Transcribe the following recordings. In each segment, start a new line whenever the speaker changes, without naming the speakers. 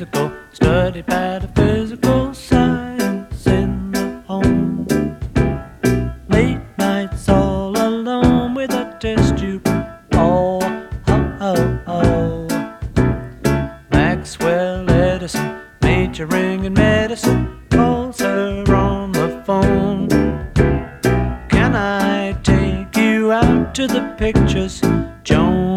physical, studied metaphysical science in the home. Late nights all alone with a test tube. Oh, oh, oh, oh. Maxwell Edison, majoring in medicine, calls her on the phone. Can I take you out to the pictures, Joan?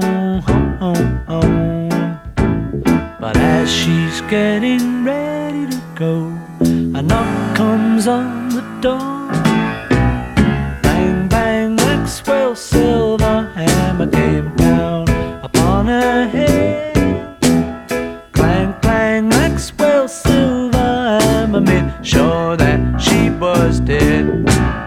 But as she's getting ready to go, a knock comes on the door. Bang, bang, Maxwell silver hammer came down upon her head. Clang, clang, Maxwell silver hammer made sure that she was dead.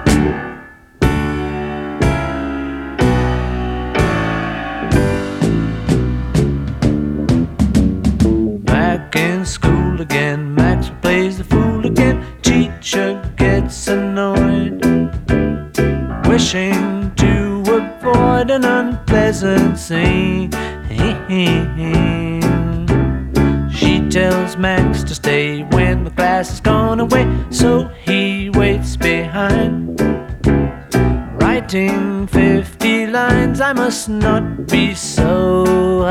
Back in school again, Max plays the fool again. Teacher gets annoyed, wishing to avoid an unpleasant scene. She tells Max to stay when the class has gone away, so he waits behind, writing 50 lines. I must not be so.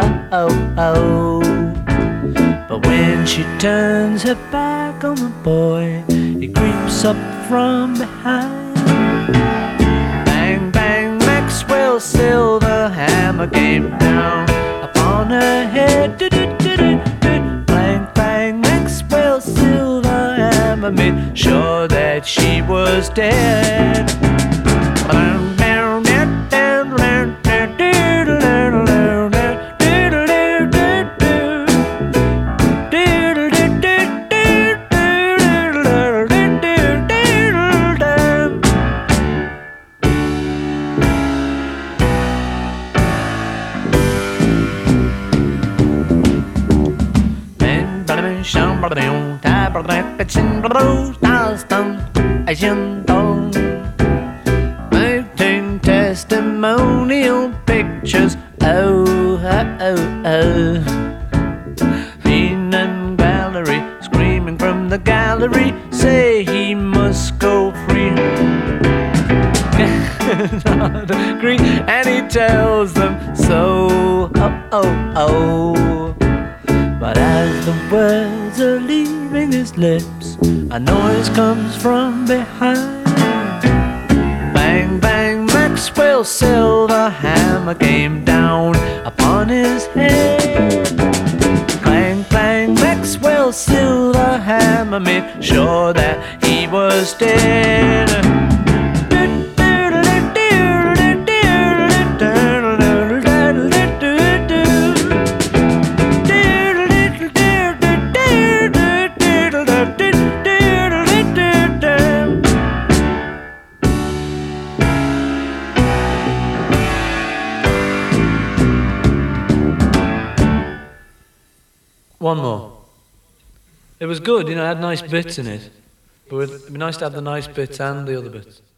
But when she turns her back on the boy, he creeps up from behind. Bang, bang, Maxwell's silver hammer came down upon her head. Bang, bang, Maxwell's silver hammer made sure that she was dead. Painting testimonial pictures. Oh, oh, oh. Venan Gallery, screaming from the gallery, say he must go free. Not agree, and he tells them so. Oh, oh, oh. But as the words are leaving his lips, a noise comes from behind. Bang, bang, Maxwell's silver hammer came down upon his head. Clang, clang, Maxwell's silver hammer made sure that he was dead. One more. It was good, it had nice bits in it. But it'd be nice to have the nice bits and the other bits.